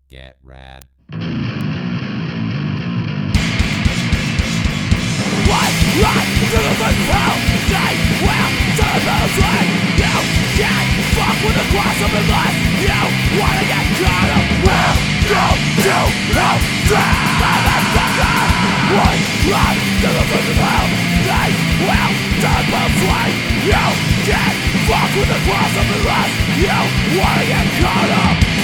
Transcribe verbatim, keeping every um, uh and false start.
Get rad. What? What? To the first hell, they will turn the middle swing. You can't fuck with the cross of unless you wanna get caught up. Will you do no drag? Motherfucker! What? What? To the first hell, they will turn the middle swing. You can't fuck with the cross of unless you wanna get caught up.